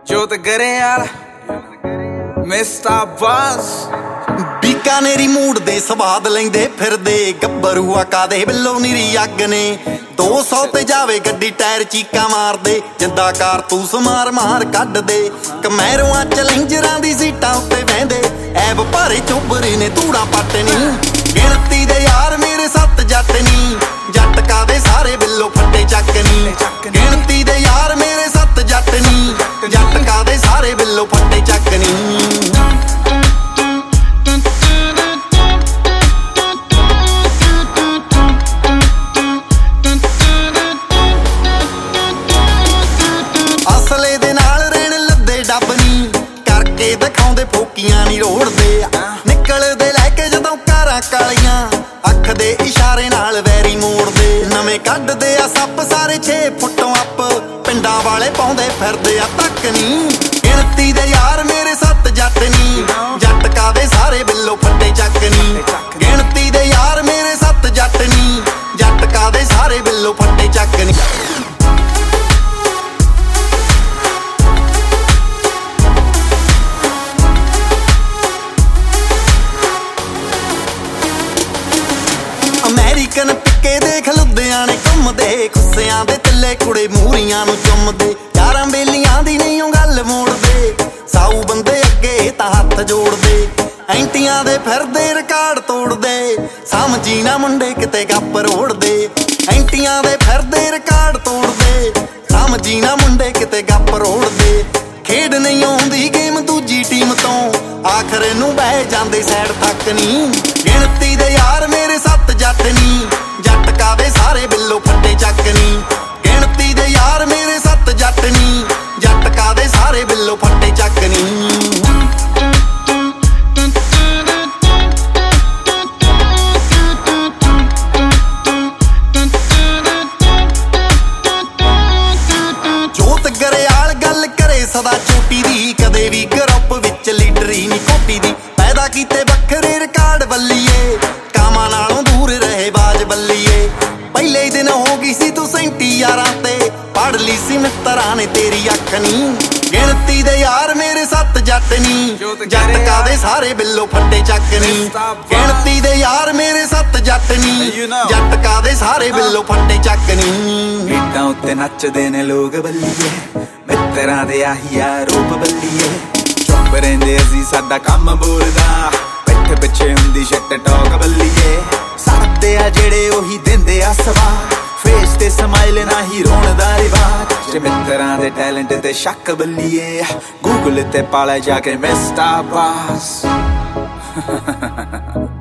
ਜੋਤ Grewal mister boss ਬੀਕਾਨੇਰੀ mood ਦੇ ਸਵਾਦ ਲੈਂਦੇ ਫਿਰਦੇ ਗੱਭਰੂ ਕਾਦੇ ਬਿੱਲੋ ਨੀਰੀ ਅੱਗ ਨੇ 200 ਤੇ ਜਾਵੇ ਗੱਡੀ ਟਾਇਰ ਚੀਕਾਂ ਮਾਰਦੇ ਜਿੰਦਾ ਕਾਰਤੂਸ ਮਾਰ ਮਾਰ ਕੱਢਦੇ ਕਮੈਰੂਆਂ ਚੈਲੰਜਰਾਂ ਦੀ ਸੀਟਾਂ ਉੱਤੇ ਬਹਿੰਦੇ ਐਬ ਭਾਰੇ ਚੋਬਰੇ ਨੇ ਧੂੜਾ ਪੱਟ ਨੀ ਗਿਣਤੀ ਦੇ ਯਾਰ ਮੇਰੇ 7 ਜੱਟ ਨੀ ਜੱਟ ਕਾਦੇ ਸਾਰੇ ਬਿੱਲੋ ਫੱਟੇ ਚੱਕ ਨੀ ਗਿਣਤੀ ਦੇ ਯਾਰ ਮੇਰੇ 7 ਜੱਟ ਨੀ ਜੱਟ ਕਾਦੇ ਸਾਰੇ ਬਿੱਲੋ ਫੱਟੇ ਚੱਕ ਨੀ ਅਸਲੇ ਦੇ ਨਾਲ ਰਹਿਣ ਲੱਦੇ ਡੱਬ ਨੀ ਕਰਕੇ ਦਿਖਾਉਂਦੇ ਫੋਕੀਆਂ ਨੀ ਰੋੜਦੇ ਨਿਕਲਦੇ ਲੈ ਕੇ ਜਦੋਂ ਕਾਰਾਂ ਕਾਲੀਆਂ ਅੱਖ ਦੇ ਇਸ਼ਾਰੇ ਨਾਲ ਵੈਰੀ ਮੋੜਦੇ ਨਵੇਂ ਕੱਢਦੇ ਆ ਸੱਪ ਸਾਰੇ 6 ਫੁੱਟੋਂ ਅੱਪ ਪਿੰਡਾਂ ਵਾਲੇ ਪਾਉਂਦੇ ਫਿਰਦੇ ਆ ਤੱਕ ਨੀ ਗਿਣਤੀ ਦੇ ਯਾਰ ਮੇਰੇ 7 ਜੱਟ ਨੀ ਜੱਟ ਕਾਦੇ ਸਾਰੇ ਬਿੱਲੋ ਫੱਟੇ ਚੱਕ ਨੀ ਗਿਣਤੀ ਦੇ ਯਾਰ ਮੇਰੇ 7 ਜੱਟ ਨੀ ਜੱਟ ਕਾਦੇ ਸਾਰੇ ਬਿੱਲੋ ਫੱਟੇ ਚੱਕ ਨੀ ਅਮਰੀਕਨ ਪਿੱਕੇ ਦੇਖ ਲੁਧਿਆਣੇ ਘੁੰਮਦੇ ਖੁੱਸਿਆਂ ਦੇ ਤਿੱਲੇ ਕੁੜੇ ਮੂਰੀਆਂ ਨੂੰ ਚੁੰਮਦੇ ਯਾਰਾਂ ਬੇਲੀਆਂ ਦੀ ਨਹੀਂ ਉਹ ਗੱਲ ਮੋੜਦੇ ਸਾਊ ਬੰਦੇ ਅੱਗੇ ਤਾਂ ਹੱਥ ਜੋੜਦੇ ਐਂਟੀਆਂ ਦੇ ਫਿਰਦੇ ਰਿਕਾਰਡ ਤੋੜਦੇ ਸਮਝੀ ਨਾ ਮੁੰਡੇ ਕਿਤੇ ਗੱਪ ਰੋੜਦੇ ਐਂਟੀਆਂ ਦੇ ਫਿਰਦੇ ਰਿਕਾਰਡ ਤੋੜਦੇ ਸਮਝੀ ਨਾ ਮੁੰਡੇ ਕਿਤੇ ਗੱਪ ਰੋੜਦੇ ਖੇਡ ਨਹੀਂ ਆਉਂਦੀ ਗੇਮ ਦੂਜੀ ਟੀਮ ਤੋਂ ਆਖਰ ਨੂੰ ਬਹਿ ਜਾਂਦੇ ਸਾਈਡ ਤੱਕ ਨੀ ਗਿਣਤੀ ਦੇ ਯਾਰ ਮੇਰੇ 7 ਜੱਟ ਨੀ ਜੱਟ ਕਾਦੇ ਸਾਰੇ ਬਿੱਲੋ ਫੱਟੇ ਚੱਕ ਨੀ ਗਿਣਤੀ ਦੇ ਯਾਰ ਮੇਰੇ 7 ਜੱਟ ਨੀ ਜੱਟ ਕਾਦੇ ਸਾਰੇ ਬਿੱਲੋ ਫੱਟੇ ਚੱਕ ਨੀ ਜੋਤ ਗਰੇਵਾਲ ਗੱਲ ਕਰੇ ਸਦਾ ਚੋਟੀ ਦੀ ਕਦੇ ਵੀ ਗਰੁੱਪ ਵਿੱਚ ਲੀਡਰੀ ਨੀ ਕੋਟੀ ਦੀ ਪੈਦਾ ਕੀਤੇ ਵੱਖਰੇ ਰਿਕਾਰਡ ਬੱਲੀਏ ਕਾਮਾਂ ਨਾਲੋਂ ਦੂਰ ਰਹੇ ਬਾਜ ਬੱਲੀਏ ਪਹਿਲੇ ਹੀ ਦਿਨ ਹੋ ਗਈ ਸੀ ਤੂੰ 37 ਯਾਰਾਂ ਤੇ ਪੜ ਲਈ ਸੀ ਮਿੱਤਰਾਂ ਨੇ ਤੇਰੀ ਅੱਖ ਨੀ ਗਿਣਤੀ ਦੇ ਯਾਰ ਮੇਰੇ 7 ਜੱਟ ਨੀ ਜੱਟ ਕਾਦੇ ਸਾਰੇ ਬਿੱਲੋ ਫੱਟੇ ਚੱਕ ਨੀ ਗਿਣਤੀ ਦੇ ਯਾਰ ਮੇਰੇ 7 ਜੱਟ ਨੀ ਜੱਟ ਕਾਦੇ ਸਾਰੇ ਬਿੱਲੋ ਫੱਟੇ ਚੱਕ ਨੀ ਗੀਤਾਂ ਉੱਤੇ ਨੱਚਦੇ ਨੇ ਲੋਕ ਬੱਲੀਏ ਮਿੱਤਰਾਂ ਦੇ ਆਹੀ ਰੂਪ ਬੱਲੀਏ ਚੁੱਪ ਰਹਿੰਦੇ ਅਸੀਂ ਸਾਡਾ ਕੰਮ ਬੋਲਦਾ ਪਿੱਠ ਪਿੱਛੇ ਹੁੰਦੀ ਸ਼ਿਟ ਟਾਕ ਬੱਲੀਏ ਸਾਡੇ ਆ ਜਿਹੜੇ ਉਹੀ ਦਿੰਦੇ ਆ ਸਵਾਦ ਫੇਸ ਤੇ ਸਮਾਈਲ ਨਹੀਂ ਰੋਣ ਦਾ ਰਿਵਾਜ ਜੇ ਮਿੱਤਰਾਂ ਦੇ ਟੈਲੈਂਟ ਤੇ ਸ਼ੱਕ ਬੱਲੀਏ ਗੂਗਲ ਤੇ ਪਾਲੇ ਜਾ ਕੇ ਮਿਸਟਰ ਬਾਸ